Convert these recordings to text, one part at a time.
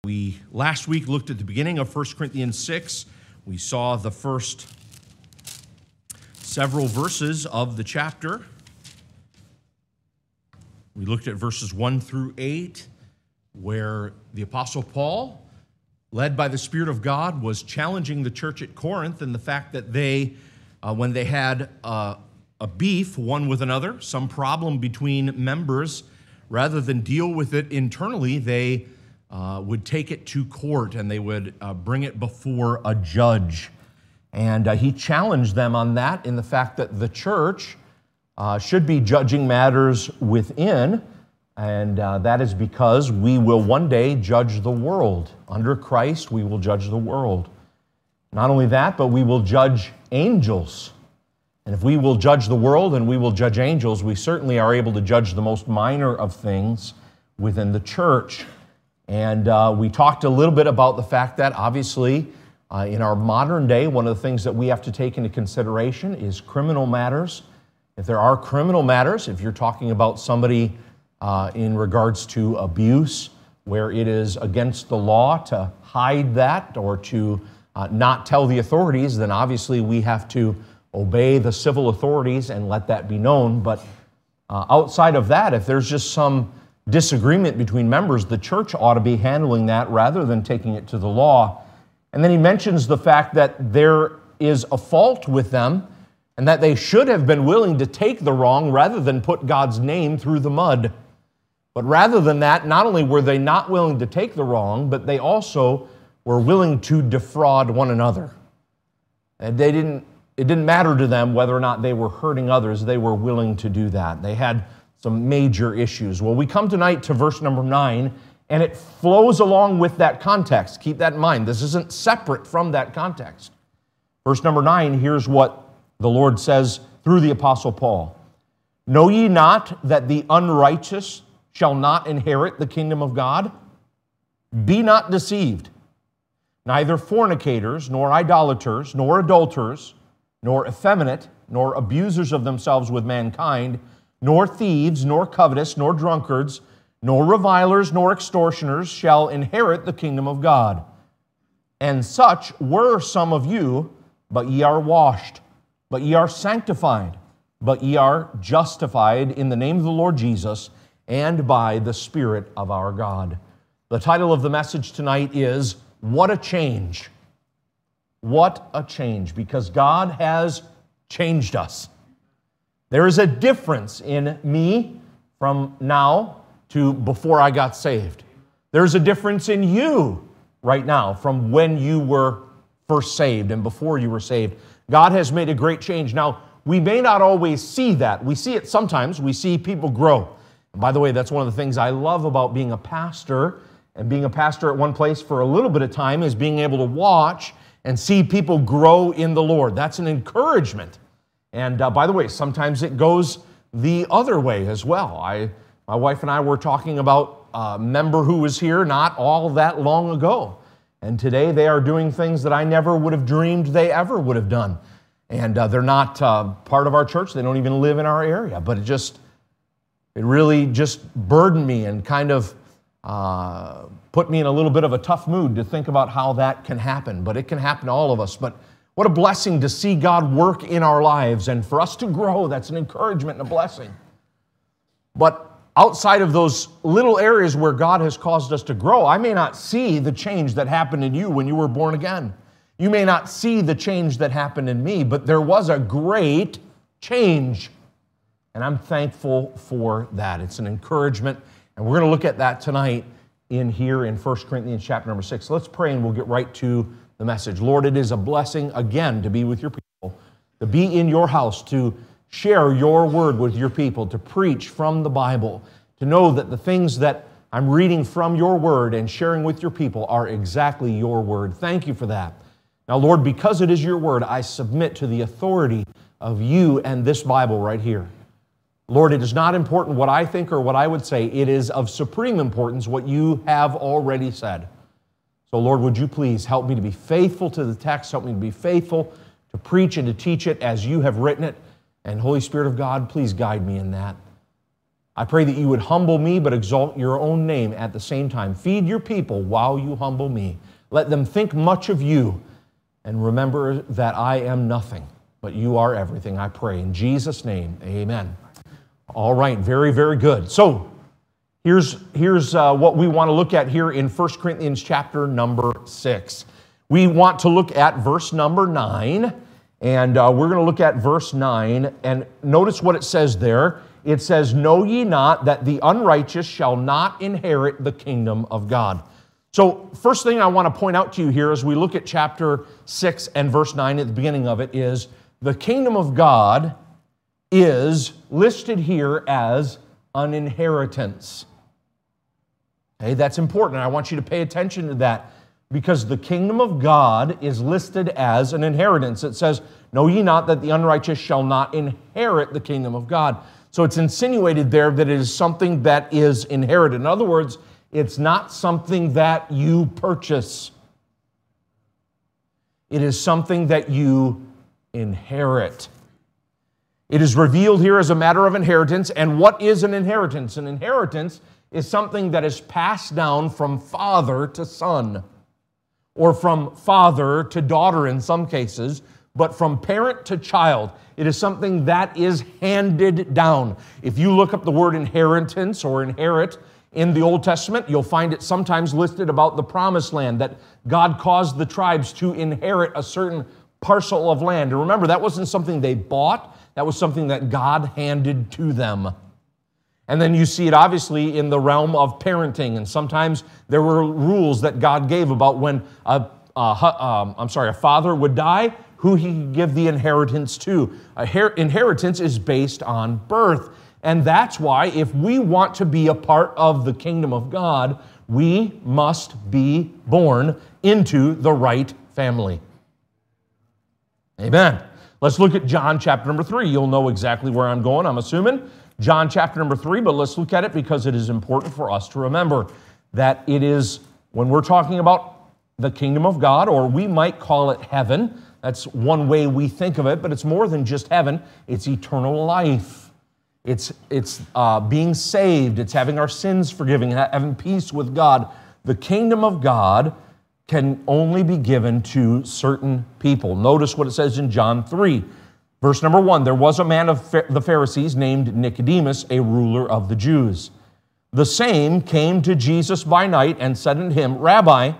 We last week looked at the beginning of 1 Corinthians 6. We saw the first several verses of the chapter. We looked at verses 1 through 8, where the Apostle Paul, led by the Spirit of God, was challenging the church at Corinth and the fact that they, when they had a beef one with another, some problem between members, rather than deal with it internally, they would take it to court and they would bring it before a judge. And he challenged them on that in the fact that the church should be judging matters within, and that is because we will one day judge the world. Under Christ, we will judge the world. Not only that, but we will judge angels. And if we will judge the world and we will judge angels, we certainly are able to judge the most minor of things within the church. And we talked a little bit about the fact that, obviously, in our modern day, one of the things that we have to take into consideration is criminal matters. If there are criminal matters, if you're talking about somebody in regards to abuse, where it is against the law to hide that or to not tell the authorities, then obviously we have to obey the civil authorities and let that be known. But outside of that, if there's just some disagreement between members, the church ought to be handling that rather than taking it to the law. And then he mentions the fact that there is a fault with them and that they should have been willing to take the wrong rather than put God's name through the mud. But rather than that, not only were they not willing to take the wrong, but they also were willing to defraud one another. And it didn't matter to them whether or not they were hurting others. They were willing to do that. They had some major issues. Well, we come tonight to verse number 9, and it flows along with that context. Keep that in mind. This isn't separate from that context. Verse number 9, here's what the Lord says through the Apostle Paul. Know ye not that the unrighteous shall not inherit the kingdom of God? Be not deceived. Neither fornicators, nor idolaters, nor adulterers, nor effeminate, nor abusers of themselves with mankind, nor thieves, nor covetous, nor drunkards, nor revilers, nor extortioners shall inherit the kingdom of God. And such were some of you, but ye are washed, but ye are sanctified, but ye are justified in the name of the Lord Jesus and by the Spirit of our God. The title of the message tonight is, What a Change. What a change, because God has changed us. There is a difference in me from now to before I got saved. There's a difference in you right now from when you were first saved and before you were saved. God has made a great change. Now, we may not always see that. We see it sometimes. We see people grow. And by the way, that's one of the things I love about being a pastor. And being a pastor at one place for a little bit of time is being able to watch and see people grow in the Lord. That's an encouragement. And by the way, sometimes it goes the other way as well. My wife and I were talking about a member who was here not all that long ago. And today they are doing things that I never would have dreamed they ever would have done. And they're not part of our church. They don't even live in our area. But it really just burdened me and kind of put me in a little bit of a tough mood to think about how that can happen. But it can happen to all of us. But what a blessing to see God work in our lives and for us to grow. That's an encouragement and a blessing. But outside of those little areas where God has caused us to grow, I may not see the change that happened in you when you were born again. You may not see the change that happened in me, but there was a great change. And I'm thankful for that. It's an encouragement. And we're going to look at that tonight in 1 Corinthians chapter number 6. Let's pray and we'll get right to the message. Lord, it is a blessing again to be with your people, to be in your house, to share your word with your people, to preach from the Bible, to know that the things that I'm reading from your word and sharing with your people are exactly your word. Thank you for that. Now, Lord, because it is your word, I submit to the authority of you and this Bible right here. Lord, it is not important what I think or what I would say. It is of supreme importance what you have already said. So, Lord, would you please help me to be faithful to the text, help me to be faithful to preach and to teach it as you have written it. And Holy Spirit of God, please guide me in that. I pray that you would humble me but exalt your own name at the same time. Feed your people while you humble me. Let them think much of you and remember that I am nothing, but you are everything, I pray. In Jesus' name, amen. All right, very, very good. So here's what we want to look at here in 1 Corinthians chapter number 6. We want to look at verse number 9, and we're going to look at verse 9, and notice what it says there. It says, "Know ye not that the unrighteous shall not inherit the kingdom of God?" So first thing I want to point out to you here as we look at chapter 6 and verse 9 at the beginning of it is the kingdom of God is listed here as an inheritance. Okay, that's important. I want you to pay attention to that because the kingdom of God is listed as an inheritance. It says, "Know ye not that the unrighteous shall not inherit the kingdom of God?" So it's insinuated there that it is something that is inherited. In other words, it's not something that you purchase. It is something that you inherit. It is revealed here as a matter of inheritance. And what is an inheritance? An inheritance is something that is passed down from father to son, or from father to daughter in some cases, but from parent to child. It is something that is handed down. If you look up the word inheritance or inherit in the Old Testament, you'll find it sometimes listed about the promised land, that God caused the tribes to inherit a certain parcel of land. And remember, that wasn't something they bought, that was something that God handed to them. And then you see it obviously in the realm of parenting, and sometimes there were rules that God gave about when a father would die, who he could give the inheritance to. Inheritance is based on birth. And that's why if we want to be a part of the kingdom of God, we must be born into the right family. Amen. Let's look at John chapter number 3. You'll know exactly where I'm going, I'm assuming. John chapter number 3, but let's look at it because it is important for us to remember that it is, when we're talking about the kingdom of God, or we might call it heaven, that's one way we think of it, but it's more than just heaven. It's eternal life. It's being saved. It's having our sins forgiven, having peace with God. The kingdom of God can only be given to certain people. Notice what it says in John 3. Verse number 1, "There was a man of the Pharisees named Nicodemus, a ruler of the Jews. The same came to Jesus by night and said unto him, Rabbi,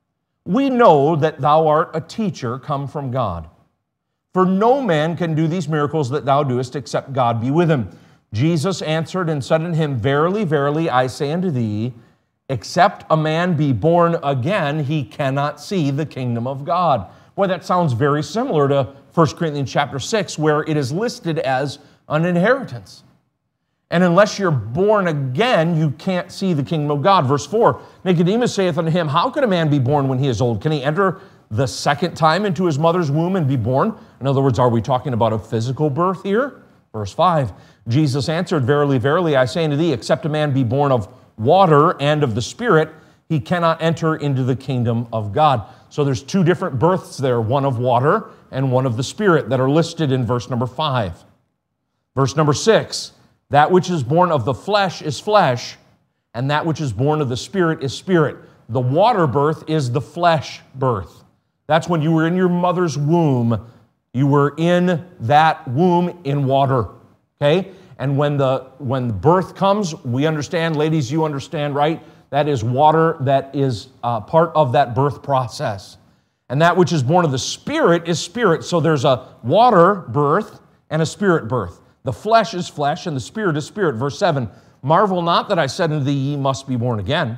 we know that thou art a teacher come from God. For no man can do these miracles that thou doest except God be with him. Jesus answered and said unto him, Verily, verily, I say unto thee, except a man be born again, he cannot see the kingdom of God." Boy, that sounds very similar to 1 Corinthians chapter 6, where it is listed as an inheritance. And unless you're born again, you can't see the kingdom of God. Verse 4, "Nicodemus saith unto him, How can a man be born when he is old? Can he enter the second time into his mother's womb and be born?" In other words, are we talking about a physical birth here? Verse 5, "Jesus answered, Verily, verily, I say unto thee, except a man be born of water and of the Spirit, he cannot enter into the kingdom of God." So there's two different births there, one of water and one of the Spirit, that are listed in verse number 5. Verse number 6, "That which is born of the flesh is flesh, and that which is born of the Spirit is spirit." The water birth is the flesh birth. That's when you were in your mother's womb. You were in that womb in water, okay? And when the birth comes, we understand, ladies, you understand, right? That is water that is part of that birth process. And that which is born of the Spirit is spirit. So there's a water birth and a spirit birth. The flesh is flesh and the Spirit is spirit. Verse 7, "Marvel not that I said unto thee, ye must be born again.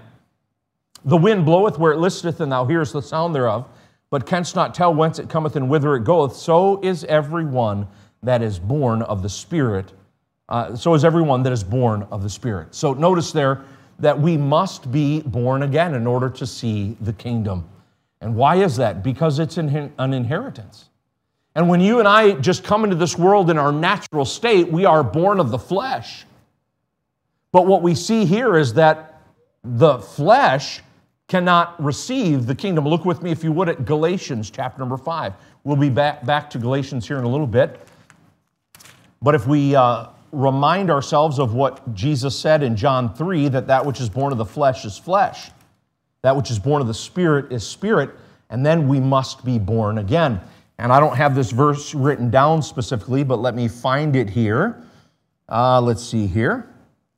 The wind bloweth where it listeth, and thou hearest the sound thereof, but canst not tell whence it cometh and whither it goeth. So is every one that is born of the Spirit. So is everyone that is born of the Spirit." So notice there that we must be born again in order to see the kingdom. And why is that? Because it's an inheritance. And when you and I just come into this world in our natural state, we are born of the flesh. But what we see here is that the flesh cannot receive the kingdom. Look with me, if you would, at Galatians chapter number 5. We'll be back to Galatians here in a little bit. But if we remind ourselves of what Jesus said in John 3, that that which is born of the flesh is flesh. That which is born of the Spirit is spirit, and then we must be born again. And I don't have this verse written down specifically, but let me find it here. Let's see here.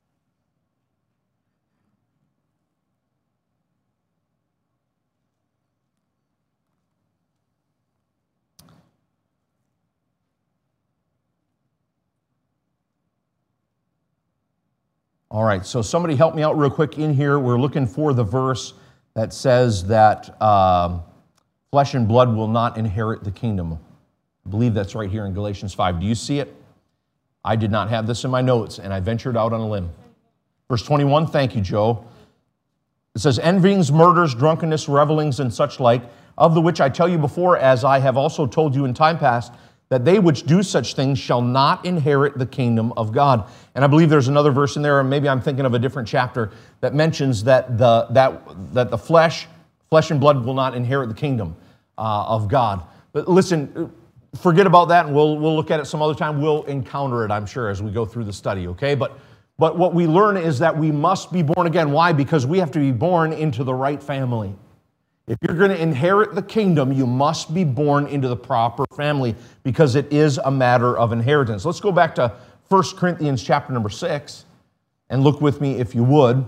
All right, so somebody help me out real quick in here. We're looking for the verse that says that flesh and blood will not inherit the kingdom. I believe that's right here in Galatians 5. Do you see it? I did not have this in my notes, and I ventured out on a limb. Verse 21, thank you, Joe. It says, envyings, murders, drunkenness, revelings, and such like, of the which I tell you before, as I have also told you in time past, that they which do such things shall not inherit the kingdom of God. And I believe there's another verse in there, or maybe I'm thinking of a different chapter, that mentions that the flesh and blood will not inherit the kingdom of God. But listen, forget about that, and we'll look at it some other time. We'll encounter it, I'm sure, as we go through the study, okay? But what we learn is that we must be born again. Why? Because we have to be born into the right family. If you're going to inherit the kingdom, you must be born into the proper family, because it is a matter of inheritance. Let's go back to 1 Corinthians chapter number 6, and look with me, if you would,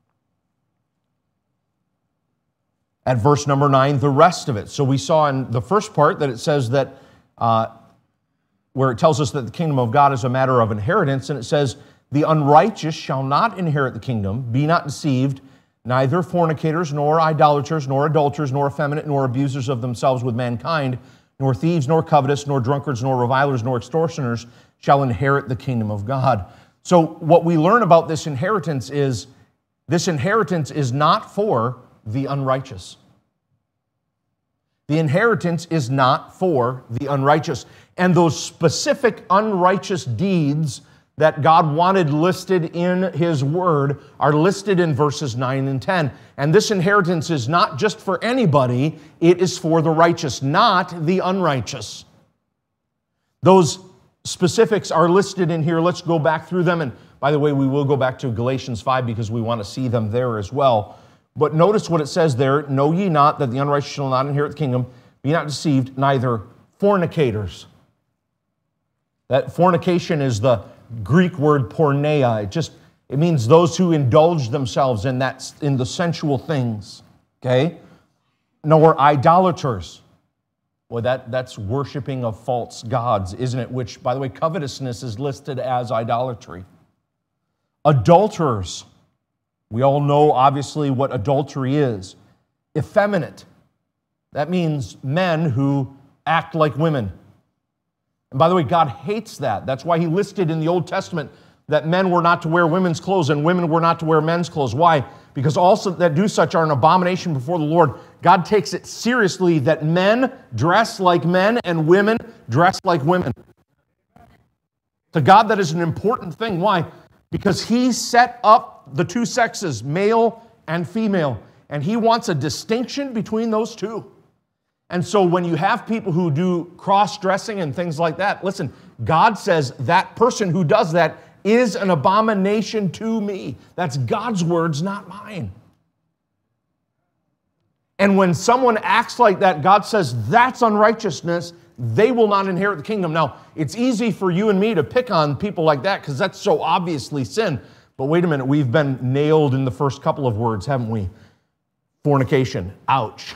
at verse number 9, the rest of it. So we saw in the first part that it says that, where it tells us that the kingdom of God is a matter of inheritance, and it says, the unrighteous shall not inherit the kingdom, be not deceived, neither fornicators, nor idolaters, nor adulterers, nor effeminate, nor abusers of themselves with mankind, nor thieves, nor covetous, nor drunkards, nor revilers, nor extortioners shall inherit the kingdom of God. So what we learn about this inheritance is not for the unrighteous. The inheritance is not for the unrighteous. And those specific unrighteous deeds that God wanted listed in His Word are listed in verses 9 and 10. And this inheritance is not just for anybody, it is for the righteous, not the unrighteous. Those specifics are listed in here. Let's go back through them. And by the way, we will go back to Galatians 5 because we want to see them there as well. But notice what it says there, know ye not that the unrighteous shall not inherit the kingdom, be not deceived, neither fornicators. That fornication is the Greek word porneia. It means those who indulge themselves in the sensual things. Okay? Nor idolaters. Well, that's worshiping of false gods, isn't it? Which, by the way, covetousness is listed as idolatry. Adulterers. We all know, obviously, what adultery is. Effeminate. That means men who act like women. And by the way, God hates that. That's why He listed in the Old Testament that men were not to wear women's clothes and women were not to wear men's clothes. Why? Because also that do such are an abomination before the Lord. God takes it seriously that men dress like men and women dress like women. To God, that is an important thing. Why? Because He set up the two sexes, male and female, and He wants a distinction between those two. And so when you have people who do cross-dressing and things like that, listen, God says that person who does that is an abomination to me. That's God's words, not mine. And when someone acts like that, God says that's unrighteousness. They will not inherit the kingdom. Now, it's easy for you and me to pick on people like that because that's so obviously sin. But wait a minute, we've been nailed in the first couple of words, haven't we? Fornication. Ouch.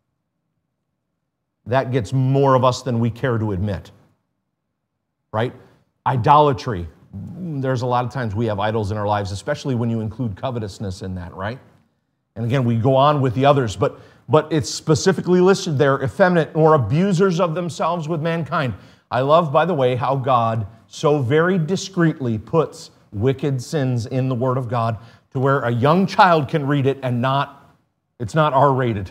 That gets more of us than we care to admit, right? Idolatry. There's a lot of times we have idols in our lives, especially when you include covetousness in that, right? And again, we go on with the others, but it's specifically listed there, effeminate or abusers of themselves with mankind. I love, by the way, how God so very discreetly puts wicked sins in the Word of God to where a young child can read it and it's not R-rated.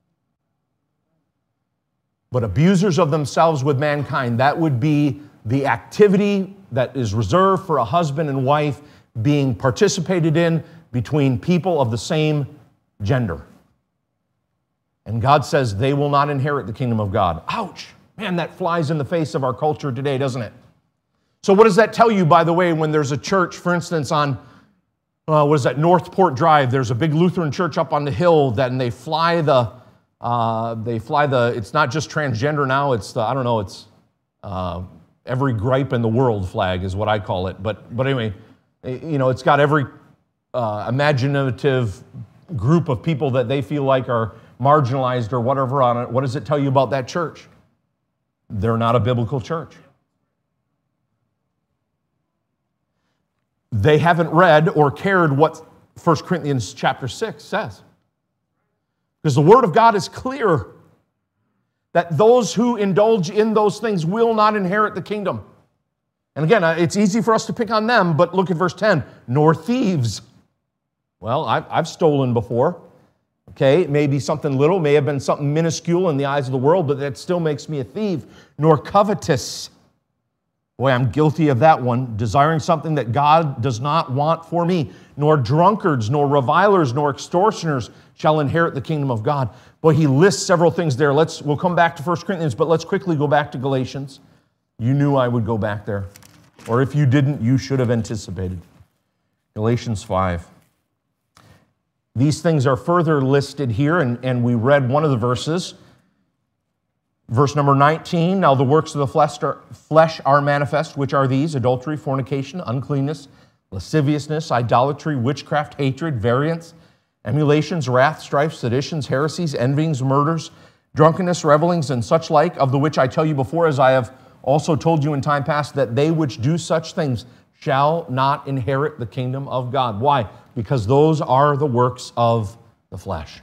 But abusers of themselves with mankind, that would be the activity that is reserved for a husband and wife being participated in between people of the same gender. And God says they will not inherit the kingdom of God. Ouch! Man, that flies in the face of our culture today, doesn't it? So what does that tell you, by the way, when there's a church, for instance, on, what is that, Northport Drive, there's a big Lutheran church up on the hill, and they fly the, it's not just transgender now, it's the, I don't know, it's every gripe in the world flag is what I call it. But anyway, you know, it's got every imaginative group of people that they feel like are marginalized or whatever on it. What does it tell you about that church? They're not a biblical church. They haven't read or cared what 1 Corinthians chapter 6 says. Because the Word of God is clear that those who indulge in those things will not inherit the kingdom. And again, it's easy for us to pick on them, but look at verse 10. Nor thieves. Well, I've stolen before. Okay, it may be something little, may have been something minuscule in the eyes of the world, but that still makes me a thief. Nor covetous. Boy, I'm guilty of that one. Desiring something that God does not want for me. Nor drunkards, nor revilers, nor extortioners shall inherit the kingdom of God. Boy, he lists several things there. We'll come back to 1 Corinthians, but let's quickly go back to Galatians. You knew I would go back there. Or if you didn't, you should have anticipated. Galatians 5. These things are further listed here, and we read one of the verses. Verse number 19, now the works of the flesh are manifest, which are these: adultery, fornication, uncleanness, lasciviousness, idolatry, witchcraft, hatred, variance, emulations, wrath, strife, seditions, heresies, envyings, murders, drunkenness, revelings, and such like, of the which I tell you before, as I have also told you in time past, that they which do such things shall not inherit the kingdom of God. Why? Because those are the works of the flesh.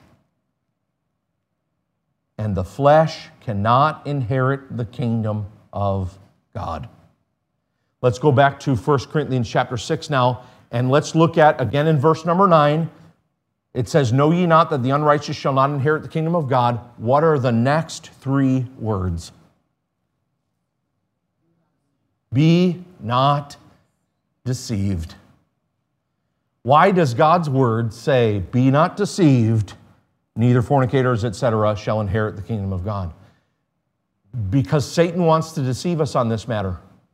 And the flesh cannot inherit the kingdom of God. Let's go back to 1 Corinthians chapter 6 now, and let's look at, again in verse number 9, it says, know ye not that the unrighteous shall not inherit the kingdom of God? What are the next three words? Be not deceived. Why does God's word say, be not deceived, neither fornicators, etc., shall inherit the kingdom of God? Because Satan wants to deceive us on this matter.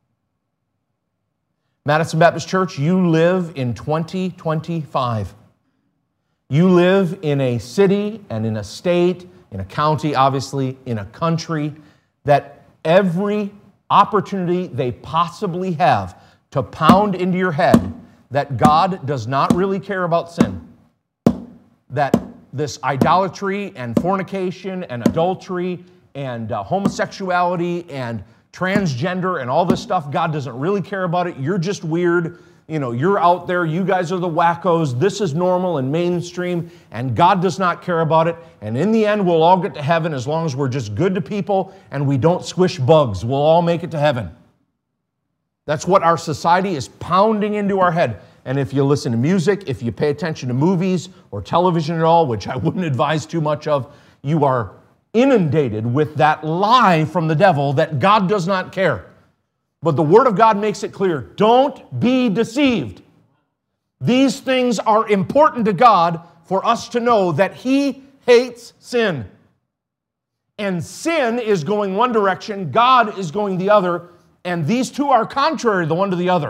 Madison Baptist Church, you live in 2025. You live in a city and in a state, in a county, obviously, in a country that every opportunity they possibly have to pound into your head that God does not really care about sin, that this idolatry and fornication and adultery and homosexuality and transgender and all this stuff, God doesn't really care about it. You're just weird. You know, you're out there. You guys are the wackos. This is normal and mainstream, and God does not care about it. And in the end, we'll all get to heaven as long as we're just good to people and we don't squish bugs. We'll all make it to heaven. That's what our society is pounding into our head. And if you listen to music, if you pay attention to movies or television at all, which I wouldn't advise too much of, you are inundated with that lie from the devil that God does not care. But the Word of God makes it clear. Don't be deceived. These things are important to God for us to know that He hates sin. And sin is going one direction, God is going the other, and these two are contrary the one to the other.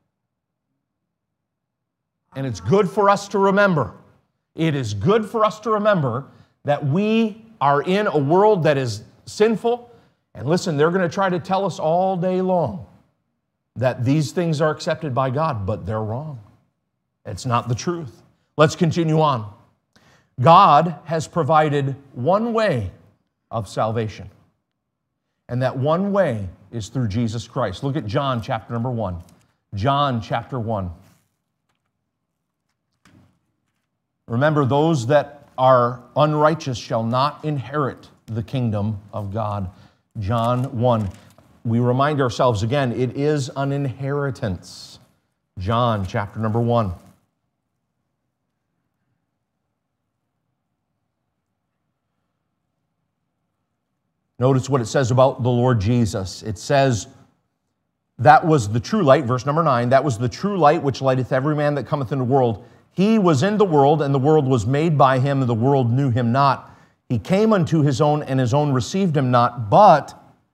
And it's good for us to remember. It is good for us to remember that we are in a world that is sinful. And listen, they're going to try to tell us all day long that these things are accepted by God, but they're wrong. It's not the truth. Let's continue on. God has provided one way of salvation. And that one way is through Jesus Christ. Look at John chapter number 1. John chapter 1. Remember, those that are unrighteous shall not inherit the kingdom of God. John 1. We remind ourselves again, it is an inheritance. John chapter number 1. Notice what it says about the Lord Jesus. It says, that was the true light, verse number 9, that was the true light which lighteth every man that cometh into the world. He was in the world, and the world was made by him, and the world knew him not. He came unto his own, and his own received him not. But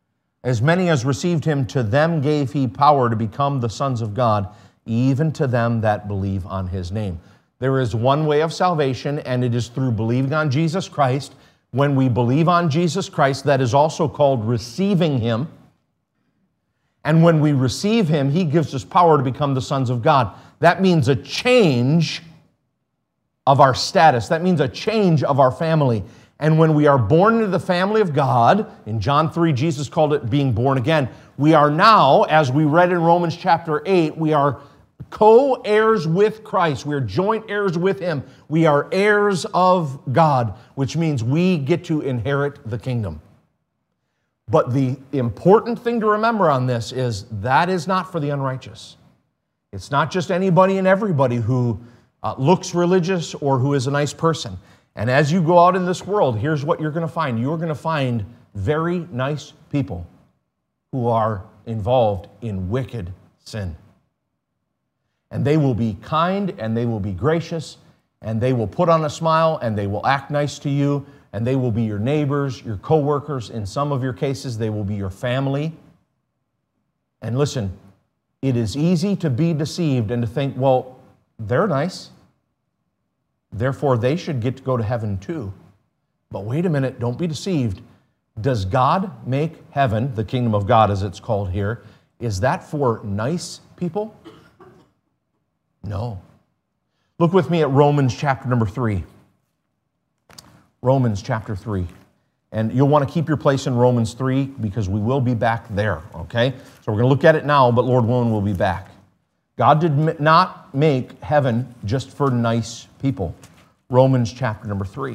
As many as received him, to them gave he power to become the sons of God, even to them that believe on his name. There is one way of salvation, and it is through believing on Jesus Christ. When we believe on Jesus Christ, that is also called receiving him. And when we receive him, he gives us power to become the sons of God. That means a change of our status. That means a change of our family. And when we are born into the family of God, in John 3, Jesus called it being born again, we are now, as we read in Romans chapter 8, we are co-heirs with Christ. We are joint heirs with him. We are heirs of God, which means we get to inherit the kingdom. But the important thing to remember on this is that is not for the unrighteous. It's not just anybody and everybody who looks religious or who is a nice person. And as you go out in this world, here's what you're going to find. You're going to find very nice people who are involved in wicked sin. And they will be kind, and they will be gracious, and they will put on a smile, and they will act nice to you, and they will be your neighbors, your co-workers. In some of your cases, they will be your family. And listen, it is easy to be deceived and to think, well, they're nice, therefore they should get to go to heaven too. But wait a minute, don't be deceived. Does God make heaven, the kingdom of God as it's called here, is that for nice people? No. Look with me at Romans chapter number 3. Romans chapter 3. And you'll want to keep your place in Romans 3 because we will be back there, okay? So we're going to look at it now, but Lord willing, we'll be back. God did not make heaven just for nice people. Romans chapter number 3.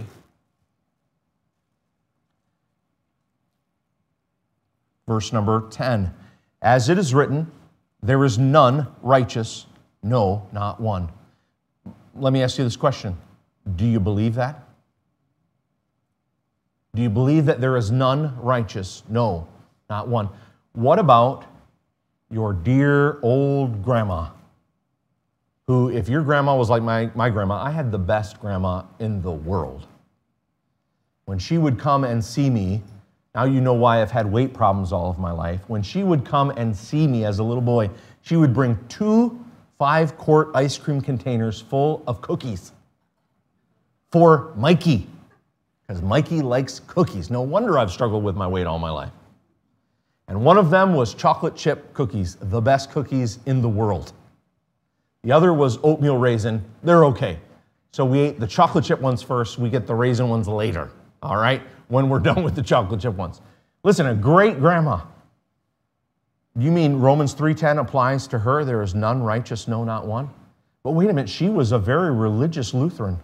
Verse number 10. As it is written, there is none righteous, no, not one. Let me ask you this question. Do you believe that? Do you believe that there is none righteous? No, not one. What about your dear old grandma? Who, if your grandma was like my grandma, I had the best grandma in the world. When she would come and see me, now you know why I've had weight problems all of my life. When she would come and see me as a little boy, she would bring 2 5-quart ice cream containers full of cookies for Mikey, because Mikey likes cookies. No wonder I've struggled with my weight all my life. And one of them was chocolate chip cookies, the best cookies in the world. The other was oatmeal raisin. They're okay. So we ate the chocolate chip ones first. We get the raisin ones later, all right, when we're done with the chocolate chip ones. Listen, a great grandma. You mean Romans 3:10 applies to her? There is none righteous, no, not one. But wait a minute, she was a very religious Lutheran.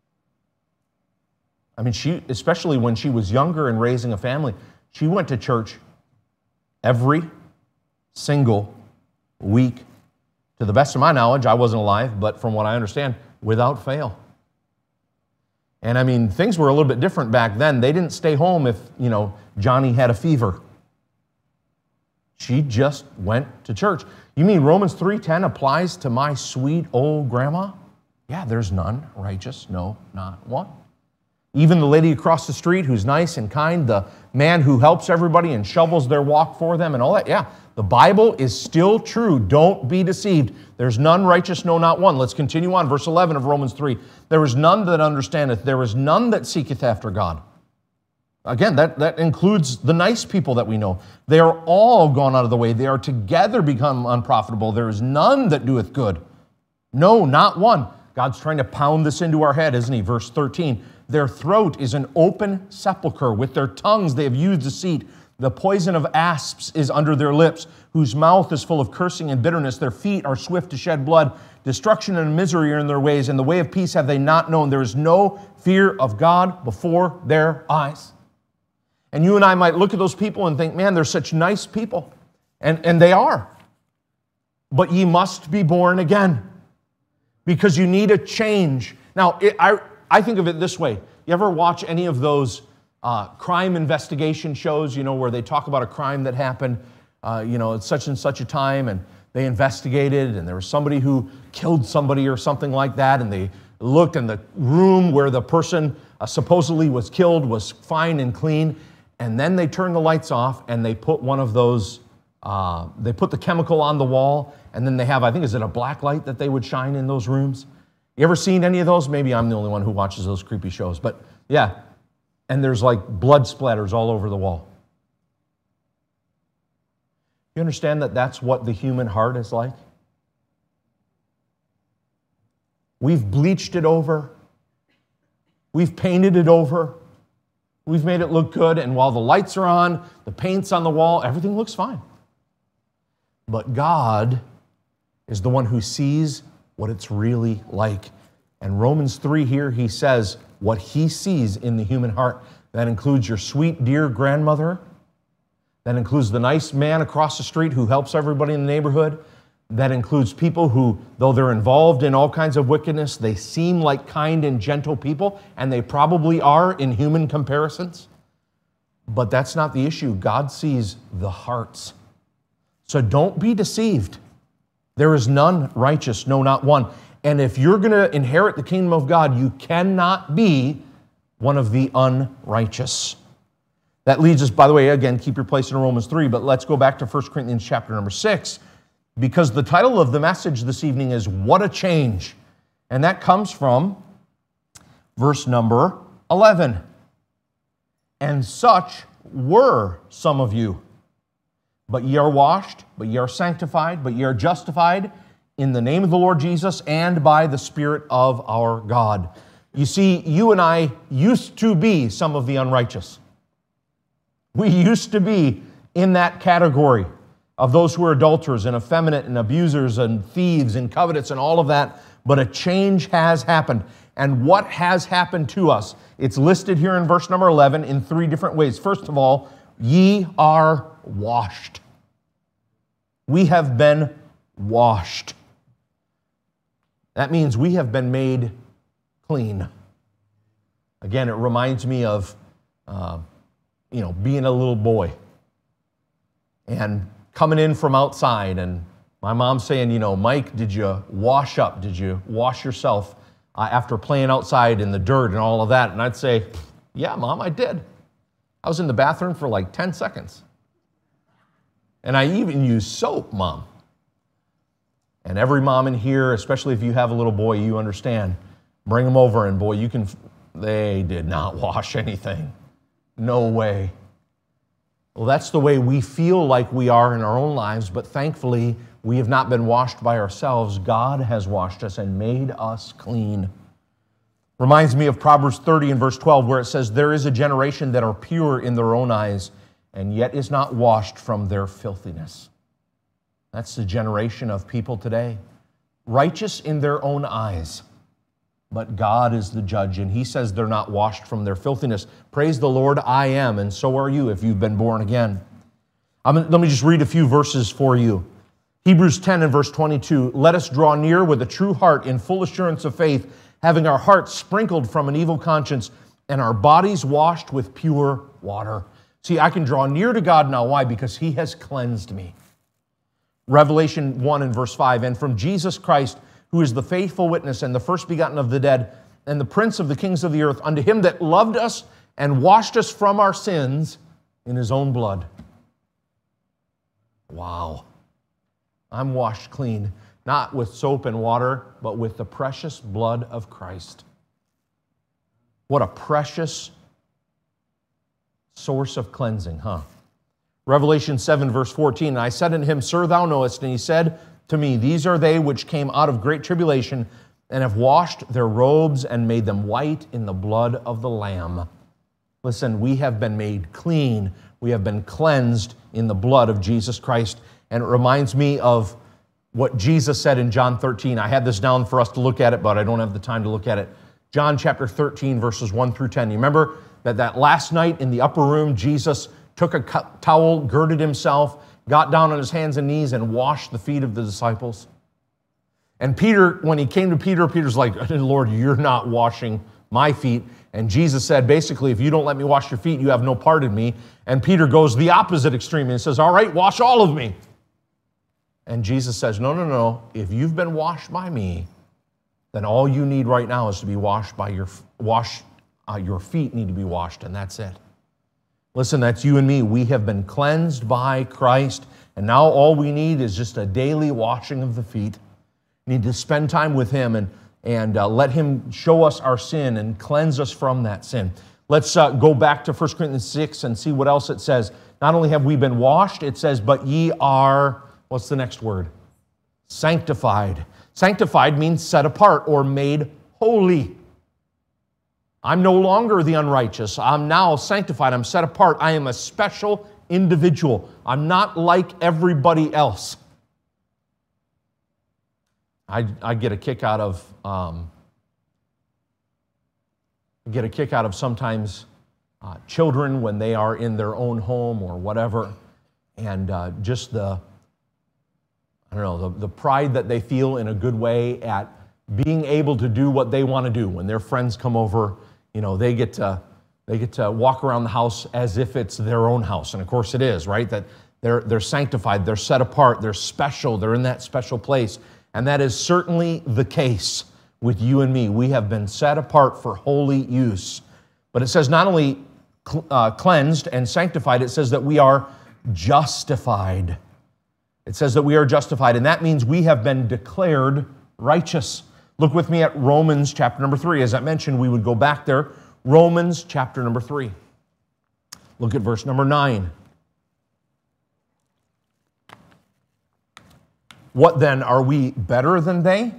I mean, she, especially when she was younger and raising a family, she went to church every single week. To the best of my knowledge, I wasn't alive, but from what I understand, without fail. And I mean, things were a little bit different back then. They didn't stay home if, Johnny had a fever. She just went to church. You mean Romans 3:10 applies to my sweet old grandma? Yeah, there's none righteous, no, not one. Even the lady across the street who's nice and kind, the man who helps everybody and shovels their walk for them and all that, yeah, the Bible is still true. Don't be deceived. There's none righteous, no, not one. Let's continue on. Verse 11 of Romans 3. There is none that understandeth. There is none that seeketh after God. Again, that includes the nice people that we know. They are all gone out of the way. They are together become unprofitable. There is none that doeth good. No, not one. God's trying to pound this into our head, isn't he? Verse 13. Their throat is an open sepulchre. With their tongues they have used deceit. The poison of asps is under their lips, whose mouth is full of cursing and bitterness. Their feet are swift to shed blood. Destruction and misery are in their ways, and the way of peace have they not known. There is no fear of God before their eyes. And you and I might look at those people and think, man, they're such nice people. And they are. But ye must be born again, because you need a change. Now, I think of it this way. You ever watch any of those crime investigation shows, where they talk about a crime that happened, at such and such a time, and they investigated, and there was somebody who killed somebody or something like that, and they looked in the room where the person supposedly was killed was fine and clean, and then they turn the lights off and they put one of those, they put the chemical on the wall, and then they have, I think, is it a black light that they would shine in those rooms? You ever seen any of those? Maybe I'm the only one who watches those creepy shows, but yeah. And there's like blood splatters all over the wall. You understand that that's what the human heart is like? We've bleached it over. We've painted it over. We've made it look good, and while the lights are on, the paint's on the wall, everything looks fine. But God is the one who sees what it's really like. And Romans 3 here, he says what he sees in the human heart. That includes your sweet, dear grandmother. That includes the nice man across the street who helps everybody in the neighborhood. That includes people who, though they're involved in all kinds of wickedness, they seem like kind and gentle people, and they probably are in human comparisons. But that's not the issue. God sees the hearts. So don't be deceived. There is none righteous, no, not one. And if you're going to inherit the kingdom of God, you cannot be one of the unrighteous. That leads us, by the way, again, keep your place in Romans 3, but let's go back to 1 Corinthians chapter number 6, because the title of the message this evening is What a Change. And that comes from verse number 11. And such were some of you. But ye are washed, but ye are sanctified, but ye are justified in the name of the Lord Jesus and by the Spirit of our God. You see, you and I used to be some of the unrighteous. We used to be in that category of those who are adulterers and effeminate and abusers and thieves and covetous and all of that. But a change has happened. And what has happened to us? It's listed here in verse number 11 in 3 different ways. First of all, ye are washed. We have been washed. That means we have been made clean. Again, it reminds me of being a little boy and coming in from outside, and my mom saying, Mike, did you wash up? Did you wash yourself after playing outside in the dirt and all of that? And I'd say, yeah, Mom, I did. I was in the bathroom for like 10 seconds. And I even used soap, Mom. And every mom in here, especially if you have a little boy, you understand. Bring them over, and boy, they did not wash anything. No way. Well, that's the way we feel like we are in our own lives, but thankfully, we have not been washed by ourselves. God has washed us and made us clean. Reminds me of Proverbs 30 and verse 12, where it says, there is a generation that are pure in their own eyes, and yet is not washed from their filthiness. That's the generation of people today. Righteous in their own eyes, but God is the judge, and he says they're not washed from their filthiness. Praise the Lord, I am, and so are you if you've been born again. Let me just read a few verses for you. Hebrews 10 and verse 22, let us draw near with a true heart in full assurance of faith, having our hearts sprinkled from an evil conscience and our bodies washed with pure water. See, I can draw near to God now. Why? Because he has cleansed me. Revelation 1 and verse 5, and from Jesus Christ, who is the faithful witness and the first begotten of the dead, and the prince of the kings of the earth, unto him that loved us and washed us from our sins in his own blood. Wow. I'm washed clean, not with soap and water, but with the precious blood of Christ. What a precious source of cleansing, huh? Revelation 7, verse 14, and I said unto him, Sir, thou knowest. And he said to me, these are they which came out of great tribulation and have washed their robes and made them white in the blood of the Lamb. Listen, we have been made clean. We have been cleansed in the blood of Jesus Christ. And it reminds me of what Jesus said in John 13. I had this down for us to look at it, but I don't have the time to look at it. John chapter 13, verses 1 through 10. You remember that last night in the upper room, Jesus took a towel, girded himself, got down on his hands and knees and washed the feet of the disciples. And Peter, when he came to Peter, Peter's like, Lord, you're not washing my feet. And Jesus said, basically, if you don't let me wash your feet, you have no part in me. And Peter goes the opposite extreme and says, all right, wash all of me. And Jesus says, no. If you've been washed by me, then all you need right now is to be washed by your feet need to be washed, and that's it. Listen, that's you and me. We have been cleansed by Christ, and now all we need is just a daily washing of the feet. We need to spend time with Him and let Him show us our sin and cleanse us from that sin. Let's go back to 1 Corinthians 6 and see what else it says. Not only have we been washed, it says, but ye are, what's the next word? Sanctified. Sanctified means set apart or made holy. I'm no longer the unrighteous. I'm now sanctified. I'm set apart. I am a special individual. I'm not like everybody else. I get a kick out of sometimes children when they are in their own home or whatever, and just the pride that they feel in a good way at being able to do what they want to do. When their friends come over, they get to walk around the house as if it's their own house, and of course it is, right? That they're sanctified, they're set apart, they're special, they're in that special place. And that is certainly the case with you and me. We have been set apart for holy use. But it says not only cleansed and sanctified, it says that we are justified. It says that we are justified, and that means we have been declared righteous. Look with me at Romans chapter number 3. As I mentioned, we would go back there. Romans chapter number 3. Look at verse number 9. What then, are we better than they? In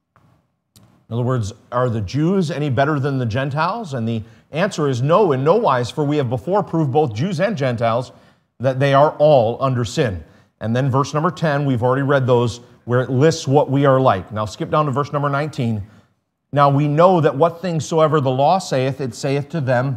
other words, are the Jews any better than the Gentiles? And the answer is no, in no wise, for we have before proved both Jews and Gentiles that they are all under sin. And then verse number 10, we've already read those, where it lists what we are like. Now skip down to verse number 19. Now we know that what things soever the law saith, it saith to them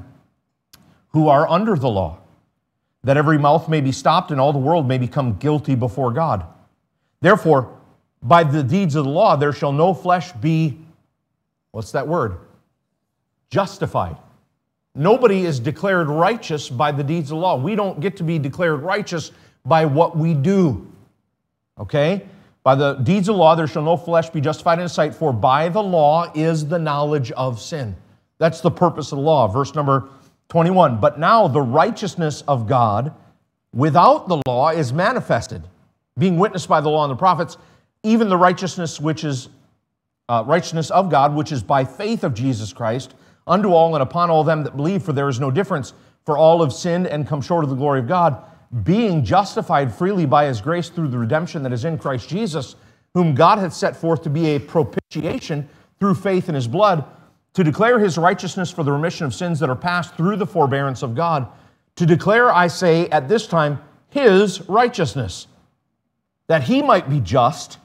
who are under the law, that every mouth may be stopped and all the world may become guilty before God. Therefore, by the deeds of the law, there shall no flesh be, what's that word? Justified. Nobody is declared righteous by the deeds of the law. We don't get to be declared righteous by what we do. Okay? By the deeds of the law, there shall no flesh be justified in His sight, for by the law is the knowledge of sin. That's the purpose of the law. Verse number 21. But now the righteousness of God without the law is manifested, being witnessed by the law and the prophets, even the righteousness which is righteousness of God, which is by faith of Jesus Christ, unto all and upon all them that believe, for there is no difference. For all have sinned and come short of the glory of God, being justified freely by His grace through the redemption that is in Christ Jesus, whom God hath set forth to be a propitiation through faith in His blood, to declare His righteousness for the remission of sins that are past through the forbearance of God, to declare, I say, at this time, His righteousness, that He might be just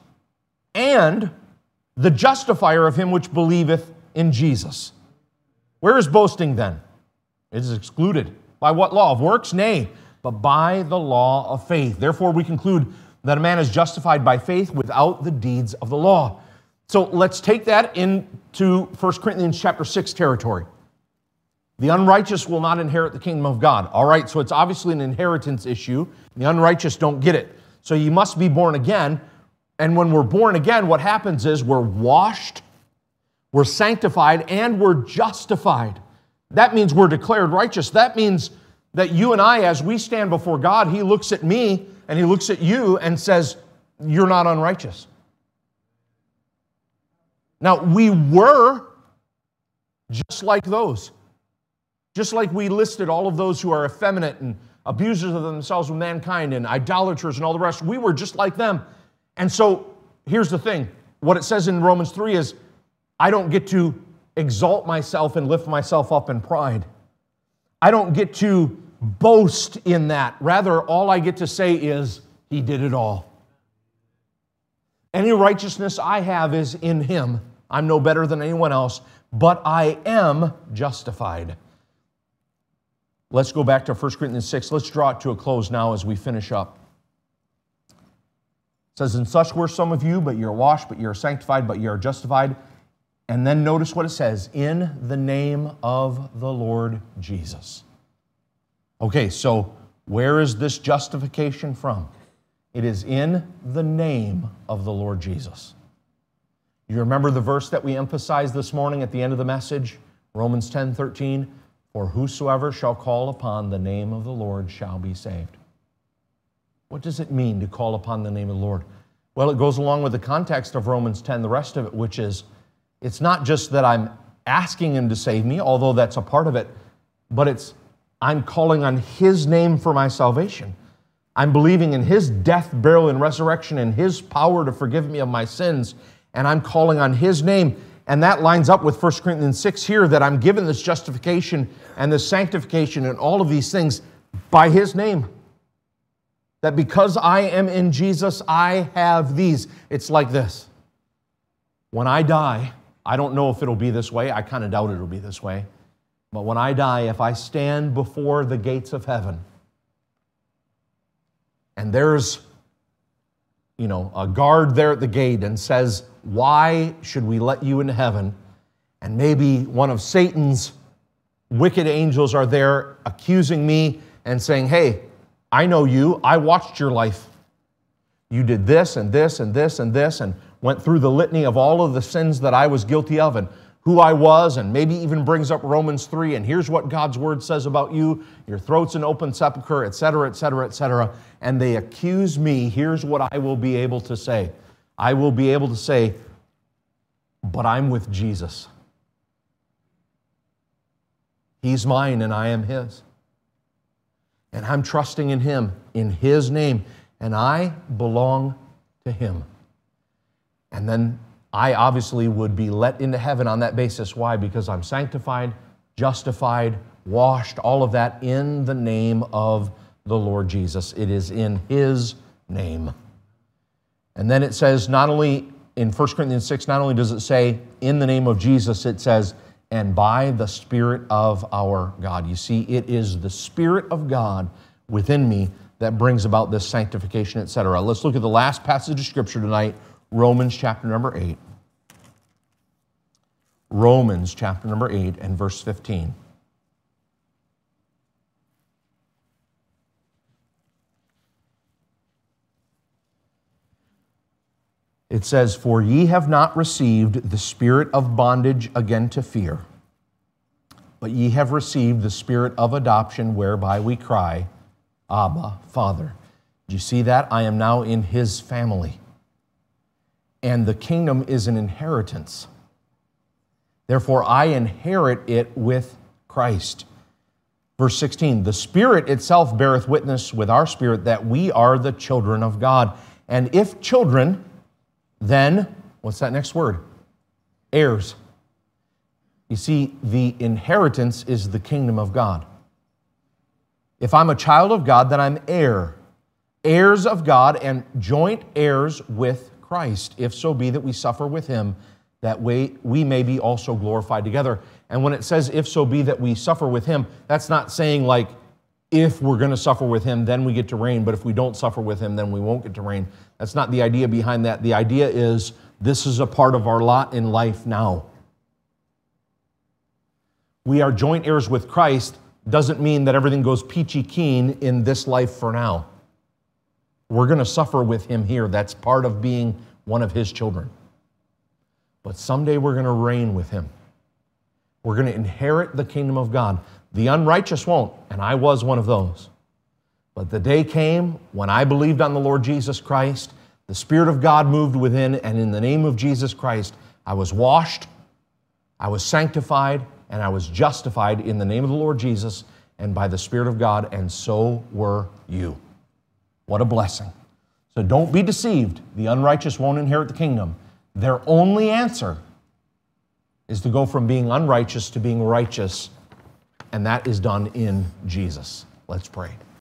and the justifier of him which believeth in Jesus. Where is boasting then? It is excluded. By what law? Of works? Nay, but by the law of faith. Therefore we conclude that a man is justified by faith without the deeds of the law. So let's take that into 1 Corinthians chapter 6 territory. The unrighteous will not inherit the kingdom of God. All right, so it's obviously an inheritance issue. The unrighteous don't get it. So you must be born again. And when we're born again, what happens is we're washed, we're sanctified, and we're justified. That means we're declared righteous. That means that you and I, as we stand before God, He looks at me and He looks at you and says, you're not unrighteous. Now, we were just like those. Just like we listed all of those who are effeminate and abusers of themselves with mankind and idolaters and all the rest. We were just like them. And so here's the thing. What it says in Romans 3 is, I don't get to exalt myself and lift myself up in pride. I don't get to boast in that. Rather, all I get to say is, He did it all. Any righteousness I have is in Him. I'm no better than anyone else, but I am justified. Let's go back to 1 Corinthians 6. Let's draw it to a close now as we finish up. It says, and such were some of you, but you're washed, but you're sanctified, but you're justified. And then notice what it says, in the name of the Lord Jesus. Okay, so where is this justification from? It is in the name of the Lord Jesus. You remember the verse that we emphasized this morning at the end of the message? Romans 10:13. For whosoever shall call upon the name of the Lord shall be saved. What does it mean to call upon the name of the Lord? Well, it goes along with the context of Romans 10, the rest of it, which is, it's not just that I'm asking Him to save me, although that's a part of it, but it's I'm calling on His name for my salvation. I'm believing in His death, burial, and resurrection and His power to forgive me of my sins, and I'm calling on His name. And that lines up with 1 Corinthians 6 here, that I'm given this justification and this sanctification and all of these things by His name. That because I am in Jesus, I have these. It's like this. When I die, I don't know if it'll be this way. I kind of doubt it'll be this way. But when I die, if I stand before the gates of heaven, and there's, a guard there at the gate and says, why should we let you into heaven? And maybe one of Satan's wicked angels are there accusing me and saying, hey, I know you. I watched your life. You did this and this and this and this and went through the litany of all of the sins that I was guilty of and who I was, and maybe even brings up Romans 3, and here's what God's Word says about you, your throat's an open sepulcher, etc., etc., etc., and they accuse me. Here's what I will be able to say. I will be able to say, but I'm with Jesus. He's mine and I am His. And I'm trusting in Him, in His name, and I belong to Him. And then I obviously would be let into heaven on that basis. Why? Because I'm sanctified, justified, washed, all of that in the name of the Lord Jesus. It is in His name. And then it says, not only in 1 Corinthians 6, not only does it say in the name of Jesus, it says, and by the Spirit of our God. You see, it is the Spirit of God within me that brings about this sanctification, etc. Let's look at the last passage of Scripture tonight, Romans chapter number 8. Romans chapter number 8 and verse 15. It says, for ye have not received the spirit of bondage again to fear, but ye have received the spirit of adoption, whereby we cry, Abba, Father. Do you see that? I am now in His family. And the kingdom is an inheritance. Therefore, I inherit it with Christ. Verse 16, the Spirit itself beareth witness with our spirit that we are the children of God. And if children, then, what's that next word? Heirs. You see, the inheritance is the kingdom of God. If I'm a child of God, then I'm heir. Heirs of God and joint heirs with Christ, if so be that we suffer with Him, that way we may be also glorified together. And when it says, if so be that we suffer with Him, that's not saying like, if we're going to suffer with Him, then we get to reign, but if we don't suffer with Him, then we won't get to reign. That's not the idea behind that. The idea is this is a part of our lot in life now. We are joint heirs with Christ doesn't mean that everything goes peachy keen in this life for now. We're going to suffer with Him here. That's part of being one of His children. But someday we're going to reign with Him. We're going to inherit the kingdom of God. The unrighteous won't, and I was one of those. But the day came when I believed on the Lord Jesus Christ, the Spirit of God moved within, and in the name of Jesus Christ, I was washed, I was sanctified, and I was justified in the name of the Lord Jesus and by the Spirit of God, and so were you. What a blessing. So don't be deceived. The unrighteous won't inherit the kingdom. Their only answer is to go from being unrighteous to being righteous, and that is done in Jesus. Let's pray.